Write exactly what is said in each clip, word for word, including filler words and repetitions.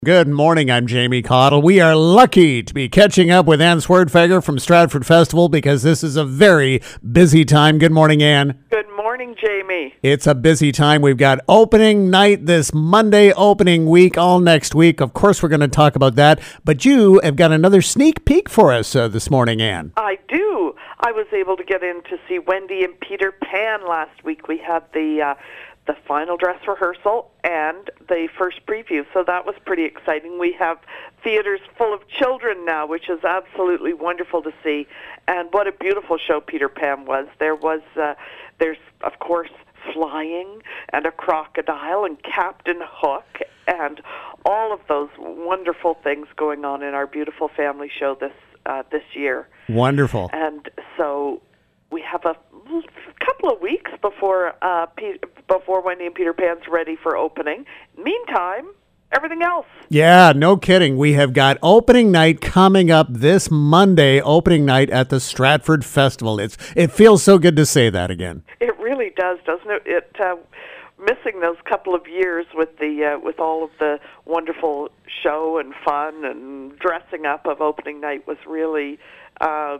Good morning, I'm Jamie Cottle. We are lucky to be catching up with Ann Swerdfager from Stratford Festival because this is a very busy time. Good morning, Ann. Good morning, Jamie. It's a busy time. We've got opening night this Monday, opening week, all next week. Of course, we're going to talk about that. But you have got another sneak peek for us uh, this morning, Ann. I do. I was able to get in to see Wendy and Peter Pan last week. We had the... Uh, the final dress rehearsal and the first preview. So that was pretty exciting. We have theaters full of children now, which is absolutely wonderful to see. And what a beautiful show Peter Pan was. There was, uh, there's, of course, flying and a crocodile and Captain Hook and all of those wonderful things going on in our beautiful family show this uh, this year. Wonderful. And so we have a couple of weeks before uh, P- before Wendy and Peter Pan's ready for opening. Meantime, everything else. Yeah, no kidding. We have got opening night coming up this Monday, opening night at the Stratford Festival. It's It feels so good to say that again. It really does, doesn't it? It uh, missing those couple of years with the uh, with all of the wonderful show and fun and dressing up of opening night was really uh,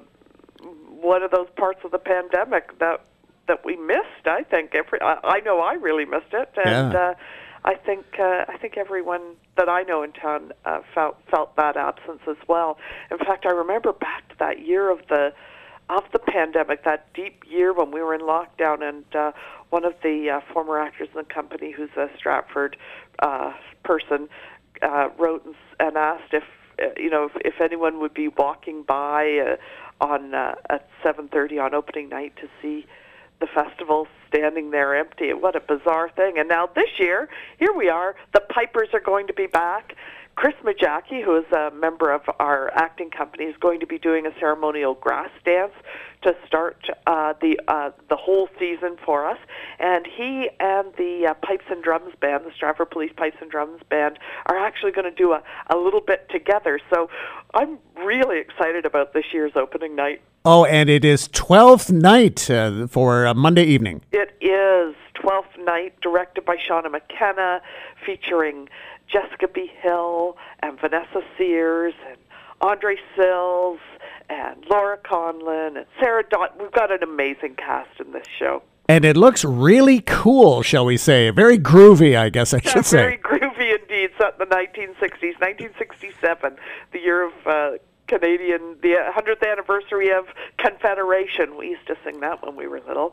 one of those parts of the pandemic that that we missed. I think every I, I know I really missed it, and Yeah. uh, I think uh, I think everyone that I know in town uh, felt felt that absence as well. In fact, I remember back to that year of the of the pandemic, that deep year when we were in lockdown, and uh, one of the uh, former actors in the company, who's a Stratford uh, person, uh, wrote and, and asked if uh, you know if, if anyone would be walking by uh, on uh, at seven thirty on opening night to see the festival standing there empty. What a bizarre thing. And now this year, here we are, the Pipers are going to be back. Chris Majaki, who is a member of our acting company, is going to be doing a ceremonial grass dance to start uh, the uh, the whole season for us. And he and the uh, Pipes and Drums Band, the Stratford Police Pipes and Drums Band, are actually going to do a, a little bit together. So I'm really excited about this year's opening night. Oh, and it is twelfth night uh, for uh, Monday evening. It is twelfth night, directed by Shauna McKenna, featuring Jessica B. Hill and Vanessa Sears and Andre Sills and Laura Conlon and Sarah Dot. We've got an amazing cast in this show. And it looks really cool, shall we say. Very groovy, I guess I should yeah, say. Very groovy indeed. Set in the nineteen sixties, nineteen sixty-seven, the year of uh, Canadian, the one hundredth anniversary of Confederation. We used to sing that when we were little.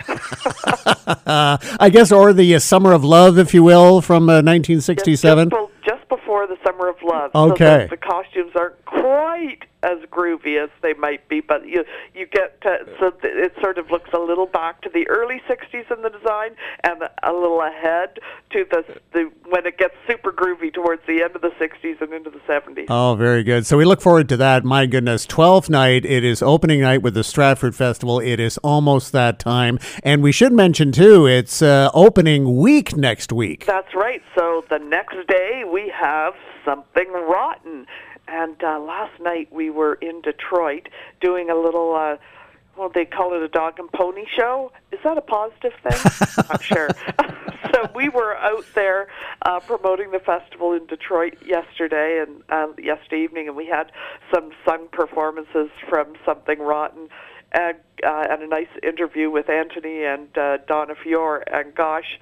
uh, I guess, or the uh, Summer of Love, if you will, from uh, nineteen sixty-seven. Just, just, just before the Summer of Love. Okay. So the, the costumes aren't quite as groovy as they might be, but you you get to, so th- it sort of looks a little back to the early sixties in the design and a little ahead to the, the when it gets super groovy towards the end of the sixties and into the seventies. Oh, very good. So we look forward to that. My goodness, twelfth night. It is opening night with the Stratford Festival. It is almost that time. And we should mention, too, it's uh, opening week next week. That's right. So the next day we have Something Rotten. And uh, last night we were in Detroit doing a little, uh, well, they call it a dog and pony show. Is that a positive thing? Not sure. So we were out there uh, promoting the festival in Detroit yesterday and uh, yesterday evening, and we had some sung performances from Something Rotten and, uh, and a nice interview with Anthony and uh, Donna Fiore. And gosh,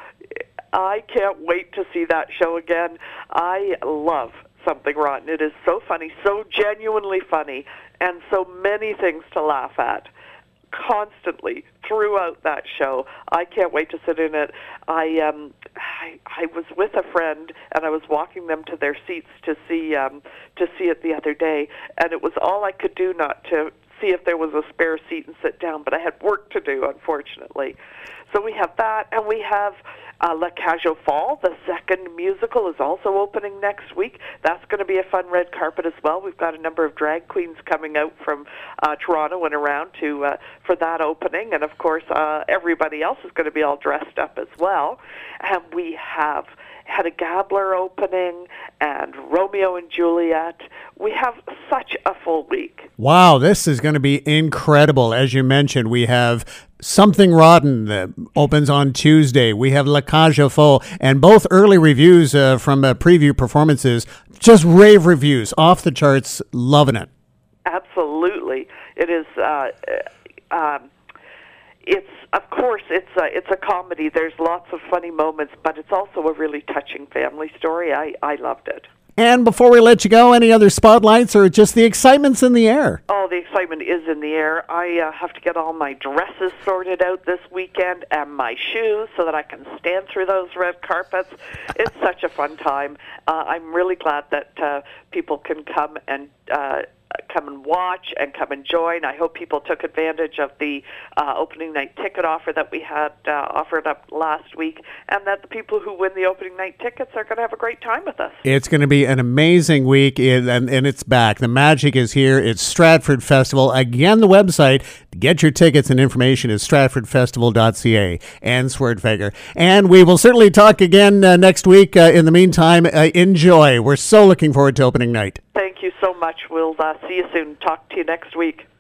I can't wait to see that show again. I love Something Rotten. It is so funny, so genuinely funny, and so many things to laugh at constantly throughout that show. I can't wait to sit in it. I um I, I was with a friend and I was walking them to their seats to see um to see it the other day, and it was all I could do not to see if there was a spare seat and sit down, but I had work to do, unfortunately. So we have that, and we have uh, La Cage aux Folles, the second musical, is also opening next week. That's going to be a fun red carpet as well. We've got a number of drag queens coming out from uh, Toronto and around to uh, for that opening, and of course uh, everybody else is going to be all dressed up as well. And we have Hedda Gabler opening, and Romeo and Juliet. We have such a full week. Wow, this is going to be incredible. As you mentioned, we have Something Rotten that opens on Tuesday. We have La Cage aux Folles, and both early reviews uh, from uh, preview performances, just rave reviews, off the charts, loving it. Absolutely. It is, uh, um, it's, of course, it's a, it's a comedy. There's lots of funny moments, but it's also a really touching family story. I, I loved it. And before we let you go, any other spotlights or just the excitement's in the air? Oh, the excitement is in the air. I uh, have to get all my dresses sorted out this weekend and my shoes so that I can stand through those red carpets. It's such a fun time. Uh, I'm really glad that uh, people can come and uh, come and watch and come and join. I hope people took advantage of the uh, opening night ticket offer that we had uh, offered up last week, and that the people who win the opening night tickets are going to have a great time with us. It's going to be an amazing week, and, and it's back. The magic is here. It's Stratford Festival. Again, the website to get your tickets and information is stratford festival dot c a. Anne Swertfeger. And we will certainly talk again uh, next week. Uh, in the meantime, uh, enjoy. We're so looking forward to opening night. Thank you so much. We'll uh, see you soon. Talk to you next week.